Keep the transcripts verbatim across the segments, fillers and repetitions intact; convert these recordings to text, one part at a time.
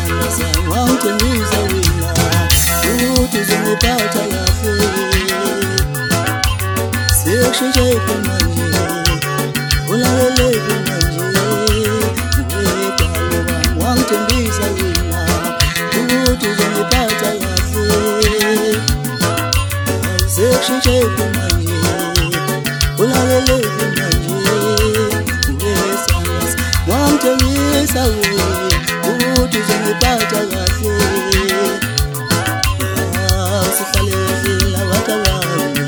wangitshengisa wena ukuthi uzongiphatha kahle. Sekushintshe manje, ulalele manje, wedalo wami wangitshengisa wena ukuthi uzongiphatha kahle. Sekushintshe manje, ulalele manje, wesalas wangitshengisa wena ukuthi uzongiphatha kahle. Sihlale kahle labatha bami,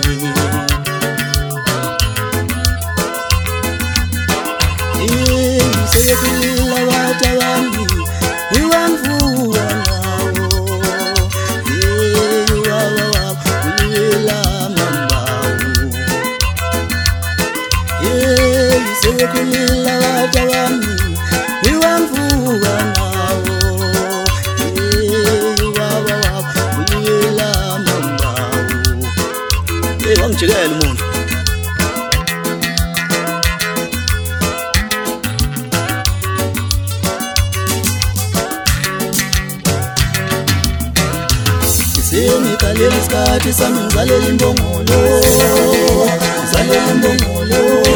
seyekhulile labatha bami, ngiwangivuka nawo. Wawawa uyela mambawu, seyekhulile labatha bami, ngiwangivuka nawo. Wangijikela umuntu sengikalela isikhathi sami ngizalela imbongolo, ngizalela imbongolo.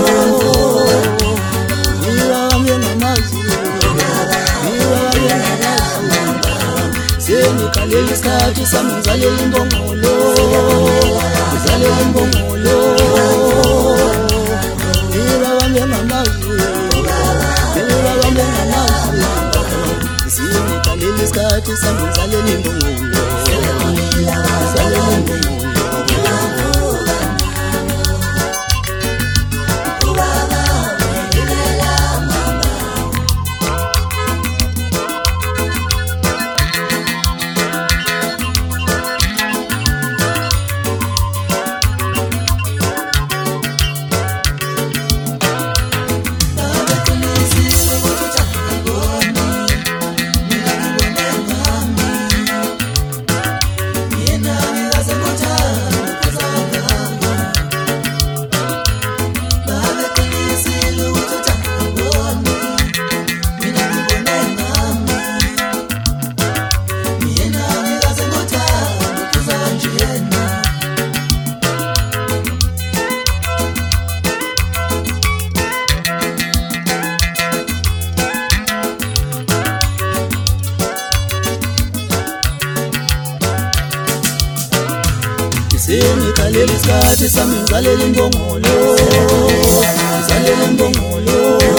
Ngiwami ngamazi, ngiwami ngamazi. Sengikalela isikhathi sami ngizalela imbongolo, ngizalela imbongolo. Ngiwami ngamazi, ngiwami ngamazi. Sengikalela isikhathi sami ngizalela imbongolo, ngizalela imbongolo. Sengikalela isikhathi sami ngizalela imbongolo, ngizalela imbongolo.